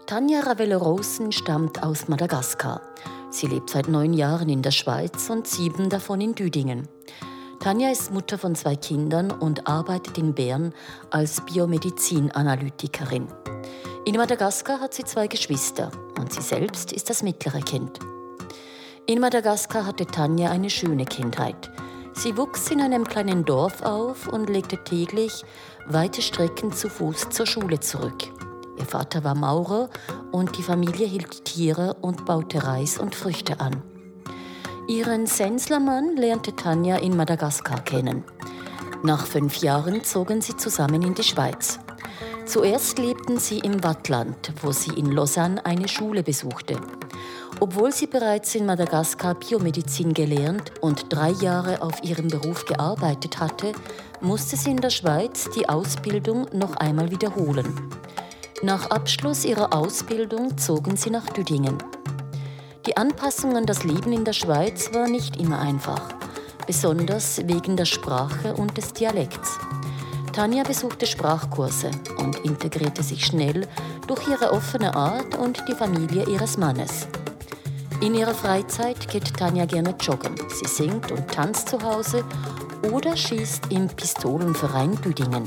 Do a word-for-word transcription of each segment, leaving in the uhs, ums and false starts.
Tanja Ravelo-Rosen stammt aus Madagaskar. Sie lebt seit neun Jahren in der Schweiz und sieben davon in Düdingen. Tanja ist Mutter von zwei Kindern und arbeitet in Bern als Biomedizin-Analytikerin. In Madagaskar hat sie zwei Geschwister und sie selbst ist das mittlere Kind. In Madagaskar hatte Tanja eine schöne Kindheit. Sie wuchs in einem kleinen Dorf auf und legte täglich weite Strecken zu Fuß zur Schule zurück. Ihr Vater war Maurer und die Familie hielt Tiere und baute Reis und Früchte an. Ihren Senslermann lernte Tanja in Madagaskar kennen. Nach fünf Jahren zogen sie zusammen in die Schweiz. Zuerst lebten sie im Waadtland, wo sie in Lausanne eine Schule besuchte. Obwohl sie bereits in Madagaskar Biomedizin gelernt und drei Jahre auf ihrem Beruf gearbeitet hatte, musste sie in der Schweiz die Ausbildung noch einmal wiederholen. Nach Abschluss ihrer Ausbildung zogen sie nach Düdingen. Die Anpassung an das Leben in der Schweiz war nicht immer einfach, besonders wegen der Sprache und des Dialekts. Tanja besuchte Sprachkurse und integrierte sich schnell durch ihre offene Art und die Familie ihres Mannes. In ihrer Freizeit geht Tanja gerne joggen. Sie singt und tanzt zu Hause oder schießt im Pistolenverein Düdingen.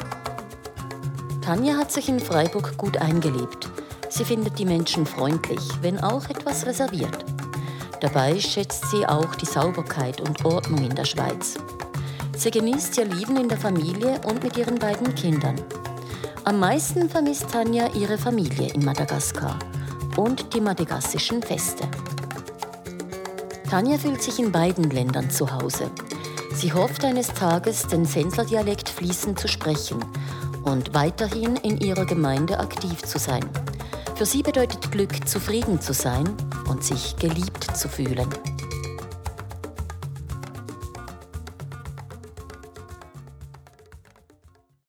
Tanja hat sich in Freiburg gut eingelebt. Sie findet die Menschen freundlich, wenn auch etwas reserviert. Dabei schätzt sie auch die Sauberkeit und Ordnung in der Schweiz. Sie genießt ihr Leben in der Familie und mit ihren beiden Kindern. Am meisten vermisst Tanja ihre Familie in Madagaskar und die madagassischen Feste. Tanja fühlt sich in beiden Ländern zu Hause. Sie hofft eines Tages, den Sensler-Dialekt fließend zu sprechen und weiterhin in ihrer Gemeinde aktiv zu sein. Für sie bedeutet Glück, zufrieden zu sein und sich geliebt zu fühlen.